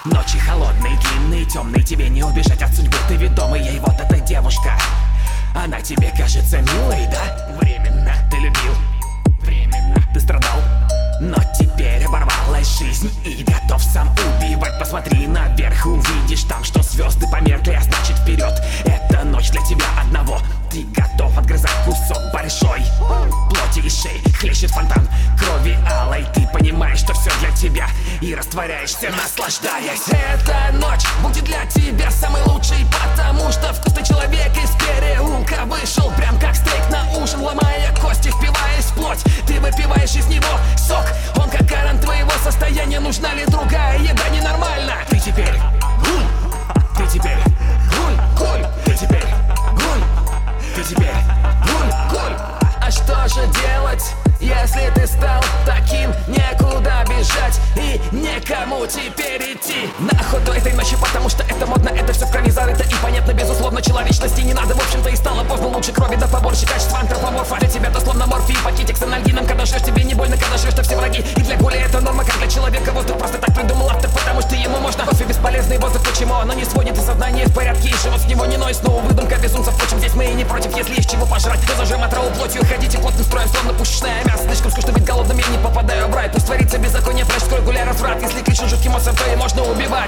Ночи холодные, длинные, темные, тебе не убежать от судьбы, ты ведомый ей. Вот эта девушка, она тебе кажется милой, да? Временно ты любил, временно ты страдал, но теперь оборвалась жизнь и готов сам убивать. Посмотри наверх, увидишь там, что звезды померкли, а значит вперед. Это ночь для тебя одного, ты готов отгрызать кусок большой плоти и шеи. Хлещет фонтан крови алой, ты понимаешь, что все для тебя, и растворяешься, наслаждаясь. Эта ночь будет для тебя самый лучший, потому что вкусный человек из переулка вышел прям как стейк на ужин, ломая кости, впиваясь в плоть. Ты выпиваешь из него сок, он как гарант твоего состояния. Нужна ли другая еда? Ненормально. Ты теперь гуль, ты теперь гуль, ты теперь гуль, ты теперь гуль. А что же делать, если ты стал таким? Некуда бежать и некому теперь идти на охоту этой ночи, потому что это модно, это все в крови зарыто. И понятно, безусловно, человечности не надо, в общем-то, и стало поздно. Лучше крови да побольше качества антропоморфа. Для тебя дословно морфий, пакетик с анальгином. Когда жрешь, тебе не больно, когда жрешь, то все враги. И для Гули это норма, как для человека. Воздух просто так придумал автор, потому что ему можно. Кофе бесполезный воздух, почему оно не сводит, и сознание в порядке, и живот с него не ноет. Снова выдумка безумца, впрочем, здесь мы и не против. Если есть чего пожрать, то зажим отраву плотью. Ходите плотным строем, словно пушечное мясо. Слишком скучно быть голодным, я не попадаю в рай. Пусть творится беззаконие, флеш, скоро гуляй разврат. Если кричу жутким монстром, то и можно убивать.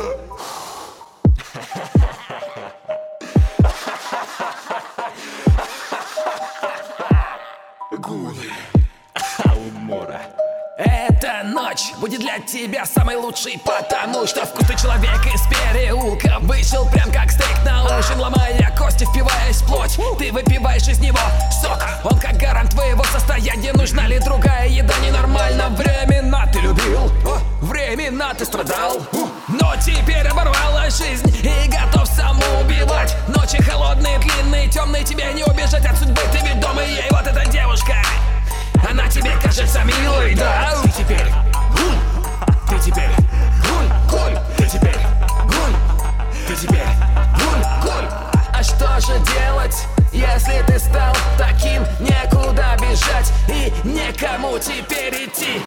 Гули умора. Эта ночь будет для тебя самой лучшей, потому что вкусный человек из переулка вышел прям как стейк на ужин, ломая кости, впиваясь в плоть. Ты выпиваешь из него сок, он как гарант твоего состояния. Нужна ли другая еда? Ненормально. Временно ты любил, временно ты страдал, но теперь оборвала жизнь и готов сам убивать. Ночи холодные, длинные, темные, тебе не убежать от судьбы, ты ведомый ей. Вот эта девушка, она тебе кажется милой, да? Ты теперь гуль, ты теперь гуль, ты теперь гуль, ты теперь гуль. А что же делать, если ты стал таким? Некуда бежать и некому теперь идти.